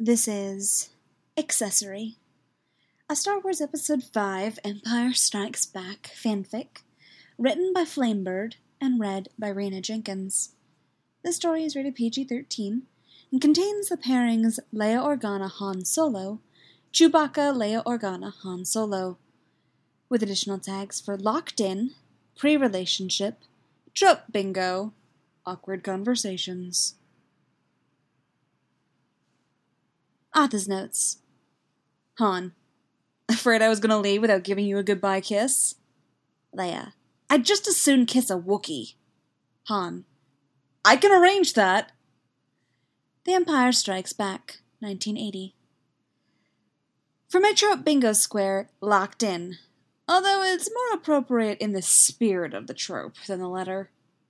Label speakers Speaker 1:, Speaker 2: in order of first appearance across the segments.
Speaker 1: This is Accessory, a Star Wars Episode 5 Empire Strikes Back fanfic, written by Flamebird and read by Rena Jenkins. This story is rated PG-13 and contains the pairings Leia Organa Han Solo, Chewbacca Leia Organa Han Solo, with additional tags for locked in, pre-relationship, trope bingo, awkward conversations. Author's notes. Han. Afraid I was gonna leave without giving you a goodbye kiss? Leia. I'd just as soon kiss a Wookiee. Han. I can arrange that. The Empire Strikes Back, 1980. For my trope bingo square, locked in, although it's more appropriate in the spirit of the trope than the letter.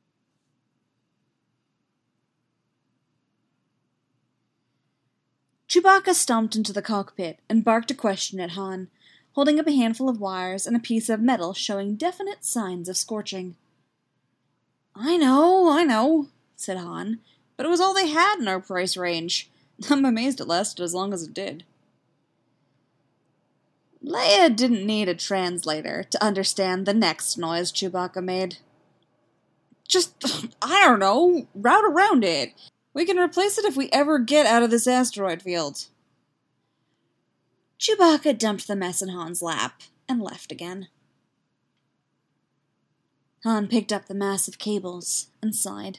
Speaker 1: Chewbacca stomped into the cockpit and barked a question at Han, holding up a handful of wires and a piece of metal showing definite signs of scorching. I know, said Han, but it was all they had in our price range. I'm amazed it lasted as long as it did. Leia didn't need a translator to understand the next noise Chewbacca made. Just, I don't know, route around it. We can replace it if we ever get out of this asteroid field. Chewbacca dumped the mess in Han's lap and left again. Han picked up the mass of cables and sighed.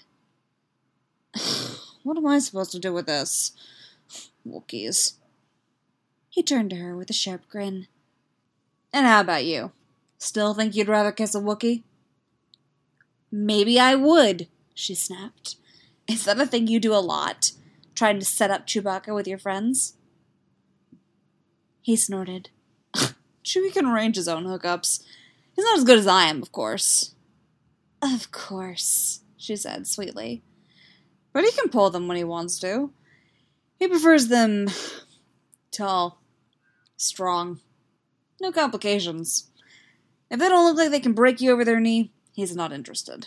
Speaker 1: What am I supposed to do with this? Wookiees. He turned to her with a sharp grin. And how about you? Still think you'd rather kiss a Wookiee? Maybe I would, she snapped. Is that a thing you do a lot? Trying to set up Chewbacca with your friends? He snorted. Chewie can arrange his own hookups. He's not as good as I am, of course. Of course, she said sweetly. But he can pull them when he wants to. He prefers them tall, strong, no complications. If they don't look like they can break you over their knee, he's not interested.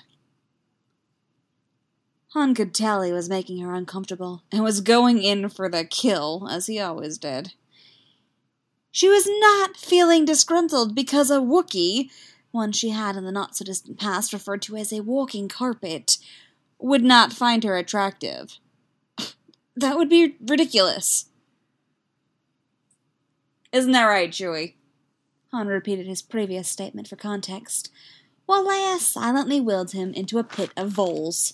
Speaker 1: Han could tell he was making her uncomfortable, and was going in for the kill, as he always did. She was not feeling disgruntled because a Wookiee, one she had in the not-so-distant past referred to as a walking carpet, would not find her attractive. That would be ridiculous. Isn't that right, Chewie? Han repeated his previous statement for context, while Leia silently willed him into a pit of voles.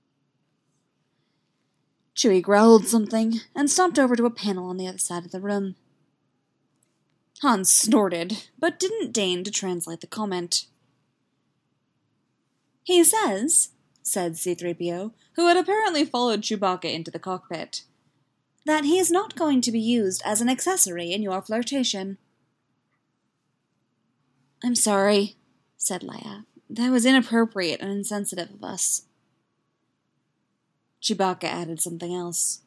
Speaker 1: Chewie growled something and stomped over to a panel on the other side of the room. Han snorted, but didn't deign to translate the comment. He says, said C-3PO, who had apparently followed Chewbacca into the cockpit, that he is not going to be used as an accessory in your flirtation. I'm sorry, said Leia. That was inappropriate and insensitive of us. Chewbacca added something else.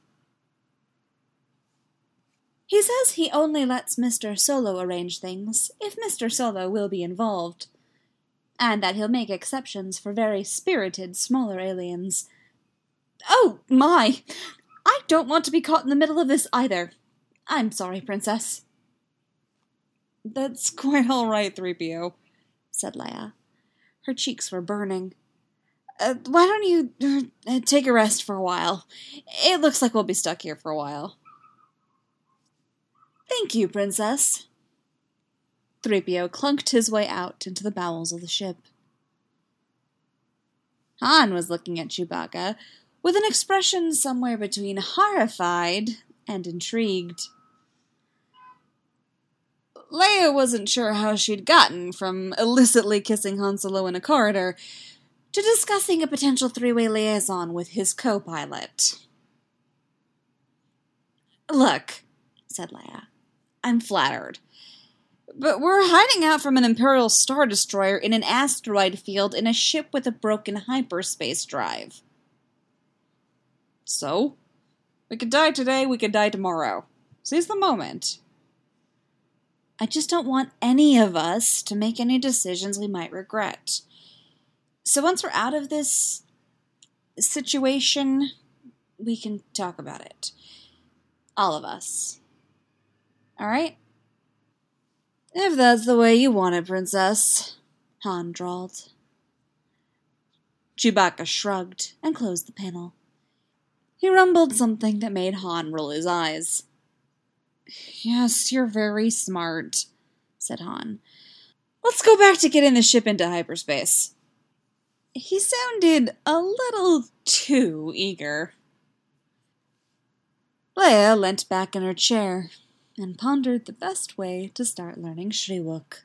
Speaker 1: He says he only lets Mr. Solo arrange things if Mr. Solo will be involved, and that he'll make exceptions for very spirited smaller aliens. Oh, my! I don't want to be caught in the middle of this either. I'm sorry, Princess. That's quite all right, 3PO, said Leia. Her cheeks were burning. Why don't you take a rest for a while? It looks like we'll be stuck here for a while. Thank you, Princess. 3PO clunked his way out into the bowels of the ship. Han was looking at Chewbacca with an expression somewhere between horrified and intrigued. Leia wasn't sure how she'd gotten from illicitly kissing Han Solo in a corridor to discussing a potential three-way liaison with his co-pilot. Look, said Leia, I'm flattered. But we're hiding out from an Imperial Star Destroyer in an asteroid field in a ship with a broken hyperspace drive. So? We could die today, we could die tomorrow. Seize the moment. I just don't want any of us to make any decisions we might regret. So once we're out of this situation, we can talk about it. All of us. Alright? If that's the way you want it, Princess, Han drawled. Chewbacca shrugged and closed the panel. He rumbled something that made Han roll his eyes. Yes, you're very smart, said Han. Let's go back to getting the ship into hyperspace. He sounded a little too eager. Leia leant back in her chair and pondered the best way to start learning Shriwook.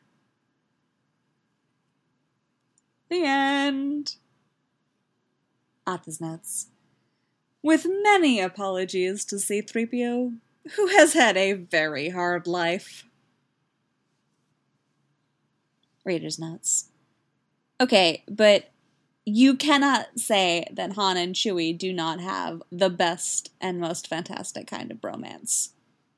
Speaker 1: The end. Author's notes. With many apologies to C-3PO, who has had a very hard life. Reader's notes. Okay, but you cannot say that Han and Chewie do not have the best and most fantastic kind of bromance.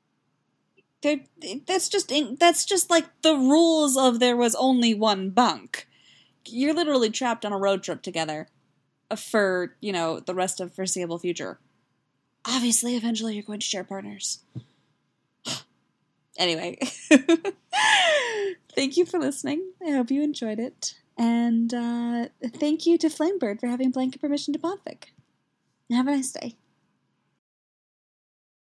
Speaker 1: That's just like the rules of there was only one bunk. You're literally trapped on a road trip together for, the rest of foreseeable future. Obviously, eventually you're going to share partners. Anyway, thank you for listening. I hope you enjoyed it. And thank you to Flamebird for having blanket permission to podfic. Have a nice day.